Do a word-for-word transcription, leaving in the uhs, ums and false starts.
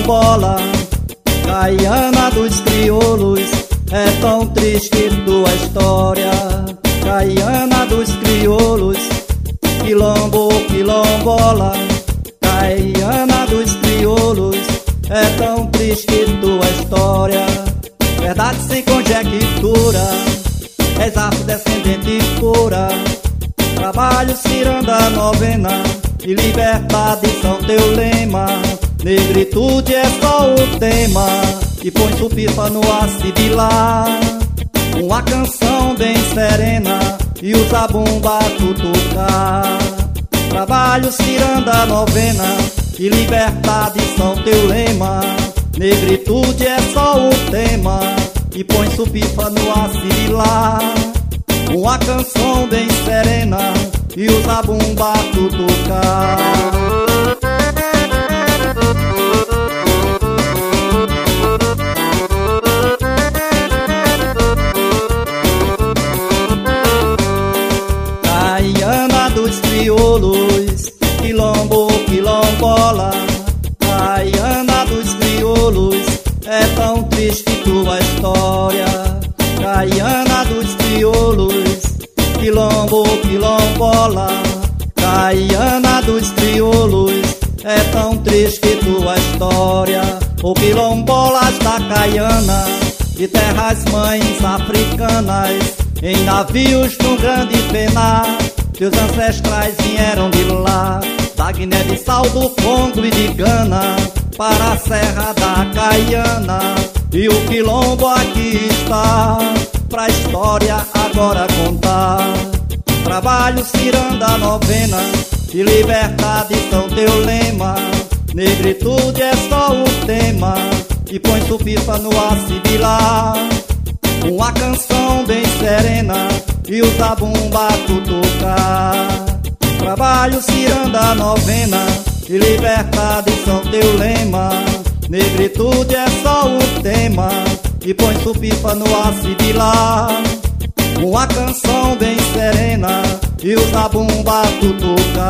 quilombola, Caiana dos crioulos, é tão triste tua história. Caiana dos crioulos, quilombo, quilombola, Caiana dos crioulos, é tão triste tua história. Verdade sem conjectura, és afrodescendente pura. Trabalho, ciranda, novena e liberdade são teu lema. Negritude é só o tema e põe supipa no acibilar. Uma canção bem serena e o zabumba cutucar. Trabalho, ciranda, novena e liberdade são teu lema. Negritude é só o tema e põe supipa no acibilar. Uma canção bem serena e o zabumba cutucar. Caiana dos crioulos, quilombo, quilombola, Caiana dos crioulos, é tão triste tua história. Caiana dos crioulos, quilombo, quilombola, Caiana dos crioulos, é tão triste tua história. O quilombolas da Caiana, de terras mães africanas, em navios num grande penar, teus ancestrais vieram de lá, da Guiné-Bissau, do Congo e de Gana, para a Serra da Caiana. E o quilombo aqui está, pra história agora contar. Trabalho, ciranda, novena e liberdade são teu lema. Negritude é só o tema e põe supipa no acibilar. Uma canção bem serena e o zabumba cutucar. Trabalho, ciranda, novena e liberdade são teu lema. Negritude é só o tema e põe supipa no acibilar. Uma canção bem serena e o zabumba cutucar.